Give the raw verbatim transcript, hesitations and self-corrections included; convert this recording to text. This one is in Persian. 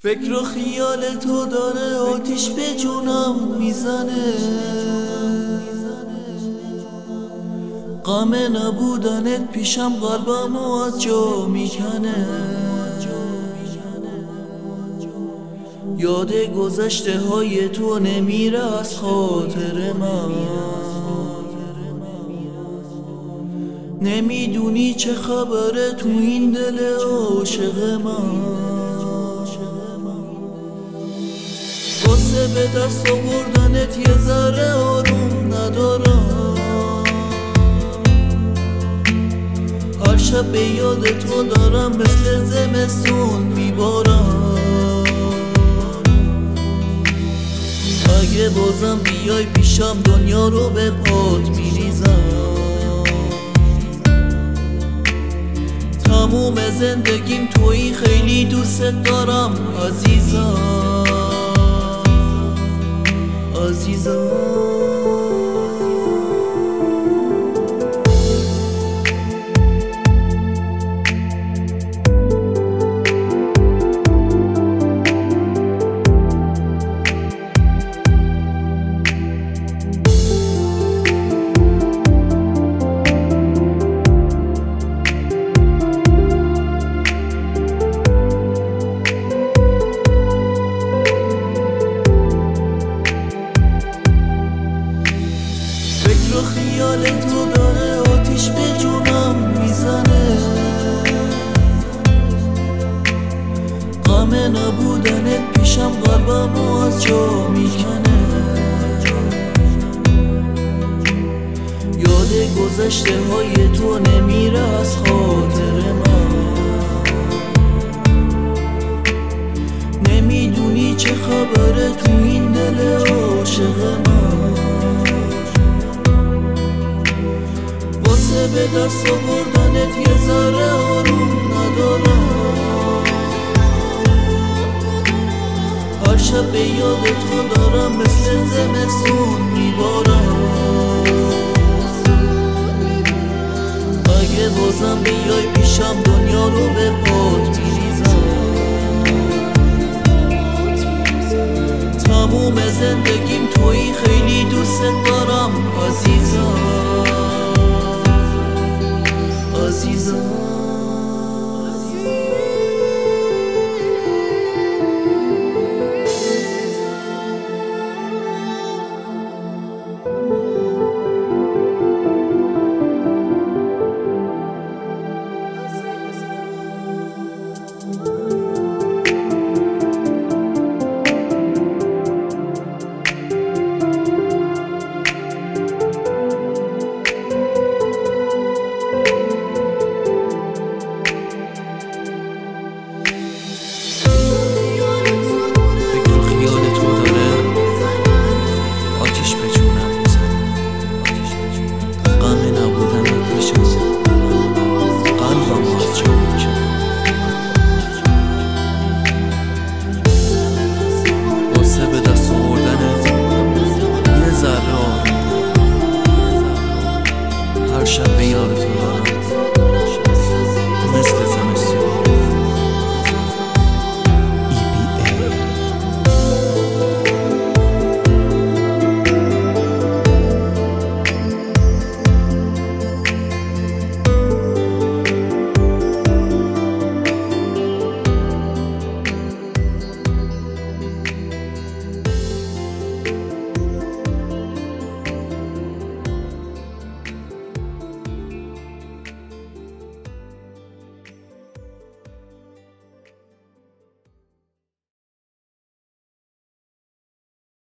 فکر و خیال تو داره آتیش به جونم میزنه، غم نبودنت پیشم قلبمو از جا میکنه. یاد گذشته های تو نمیره از خاطر من، نمیدونی چه خبره تو این دل عاشق من. واسه به دست آوردنت یه ذره آروم ندارم، هر شب به یاد تو دارم مثل زمستون میبارم. اگه بازم بیای پیشم دنیا رو به پات میریزم، تموم زندگیم تویی، خیلی دوست دارم عزیزم عزیزم. خیال تو داره آتیش به جونم میزنه، غم نبودنت پیشم قلبمو از جا میکنه. یاد گذشته های تو نمیره از خاطر من، نمیدونی چه خبره تو این دل عاشق من. واسه به دست آوردنت یه ذره آروم ندارم، هر شب به یاد تو دارم مثل زمستون میبارم. اگه بازم بیای پیشم دنیا رو به پات میریزم، تموم زندگیم تویی، خیلی دوست دارم عزیزم عزیزم. هر شب به یاد تو دارم مثل زمستون. ای بی ای